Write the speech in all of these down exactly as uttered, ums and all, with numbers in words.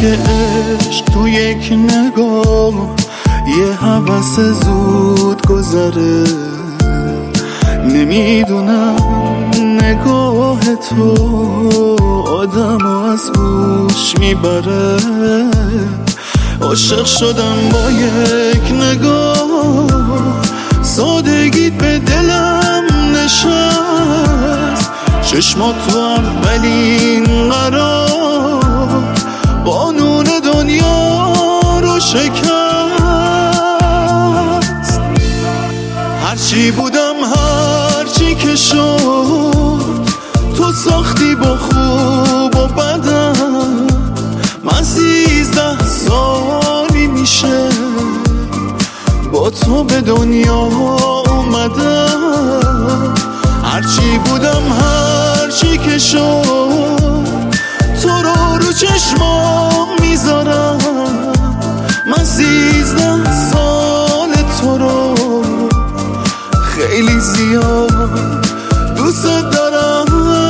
که عشق تو یک نگاه یه هوس زود گذره. نمیدونم نگاه تو آدم از گوش میبره. عاشق شدم با یک نگاه، سادگیت به دلم نشست. چشمات تو اولین قرار قانون دنیا رو شکست. هرچی بودم هرچی که شد تو ساختی با خوب و بدم. من سیزده سالی میشه با تو به دنیا اومدم. هرچی بودم هرچی که شد تو رو رو چشمام میذارم. من سیزده سال تو رو خیلی زیاد دوست دارم.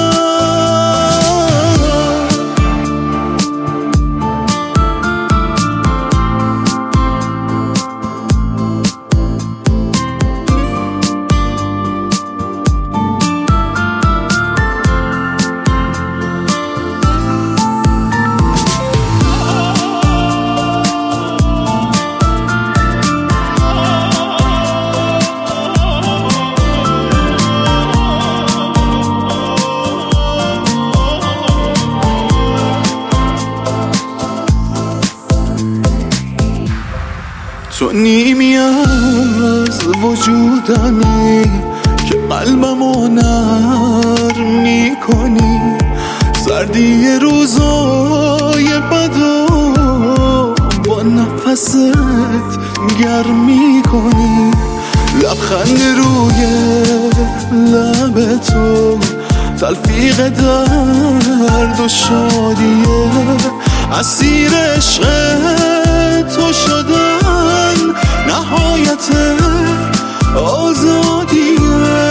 تو نیمی از وجودمی که قلبمو نرم میکنی. سردی روزای بدو با نفست گرم میکنی. لبخند روی لب تو تلفیق درد و شادیه. اسیر عشق تو شدن نهایت آزادیه.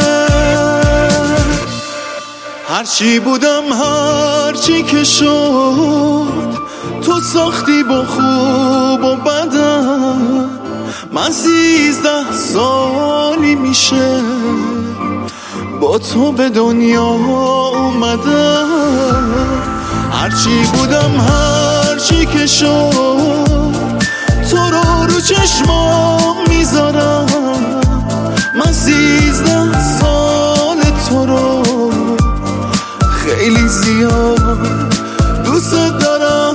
هرچی بودم هرچی که شد تو ساختی با خوب و بدم. من سیزده سالی میشه با تو به دنیا اومدم. هرچی بودم هرچی که شد تو رو رو چشمام میذارم. من سیزده سال تو رو خیلی زیاد دوست دارم.